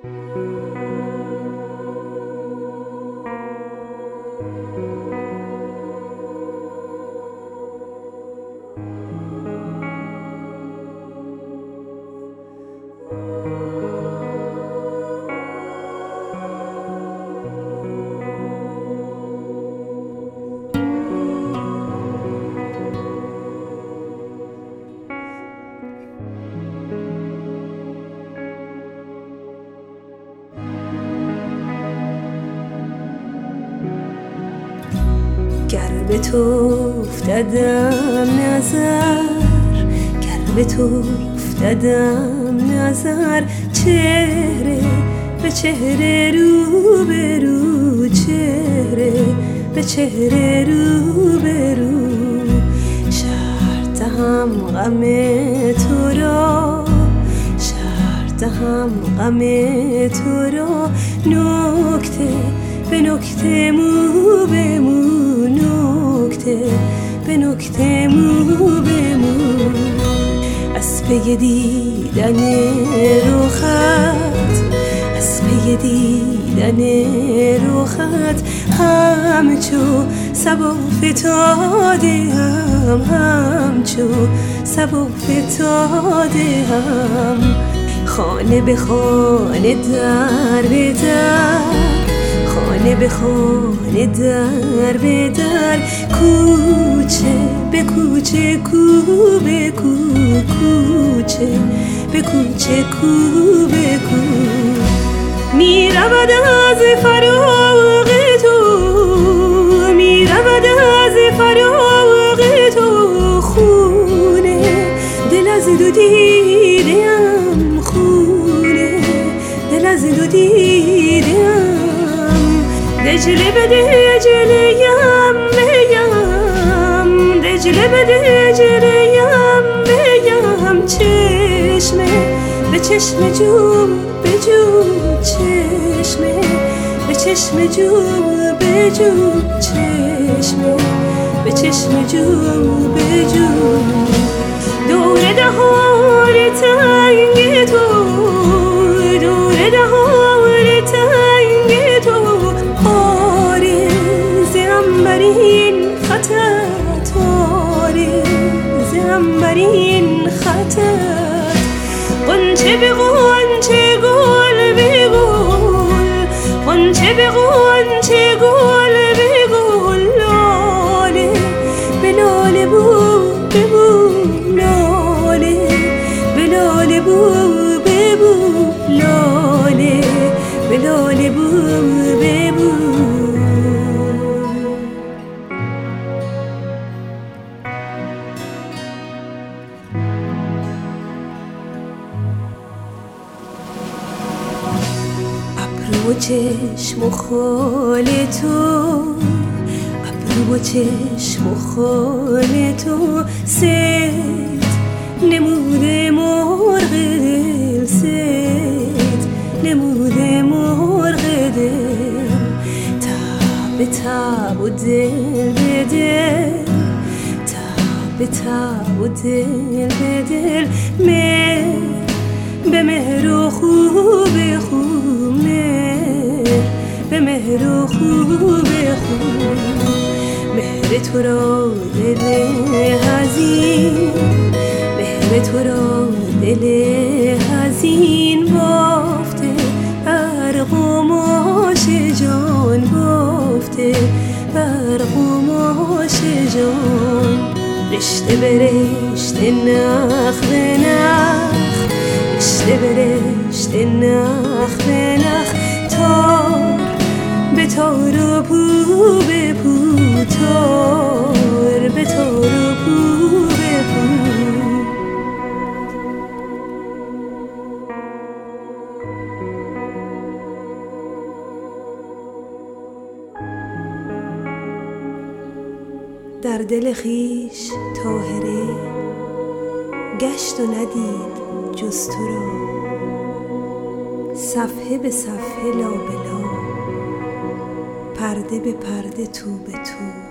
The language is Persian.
گر به تو افتادم نظر، گر به تو افتادم نظر، چهره به چهره رو به رو، چهره به چهره رو به رو، شرط هم غم تو را، شرط هم غم تو را، نکته به نکته مو به مو، نکته به نکته مو به مو، از پی دیدن رخت، از پی دیدن رخت، همچو صبا فتاده هم، همچو صبا فتاده هم، خانه به خانه در به در، خانه به خانه در به در، کوچه به کوچه کو به کو، کوچه به کوچه کو به کو، می رود از فراق تو، می رود از فراق تو، خونه دل از دو دیدم، خونه دل از دو دیدم، دجله به دجله یم بیم، دجله به دجله یم بیم، چشمه به چشم جو به جو، چشمه به چشم جو به جو، چشمه به چشم جو به جو، دور دهان تنگ تو، دور دهان تنگ تو، این خطت، آرز عنبرین خطت، غنچه به غنچه گل به گل، غنچه به غنچه گل به گل، لاله به لاله بو به بو، لاله به لاله بو به بو، لاله به لاله بو به بو. ابرو و چشم و خال تو، ابرو و چشم و خال تو، صید نموده مرغ دل، صید نموده مرغ دل، تب به تب و دل به دل، تب به تب و دل به دل، مهر به مهر و خوب خوب، مهر به مهر و خوب خوب، مهر تو را دل حزین، مهر تو را دل حزین بافته، بر قماش جان بافته، بر قماش جان، رشته به رشته نخ به نخ، رشته به رشته نخ به نخ، تار به تار و پو به پو، تار به تار و پو به پو. در دل خویش طاهره گشت و ندید جز تو را، صفحه به صفحه لا به لا، پرده به پرده تو به تو.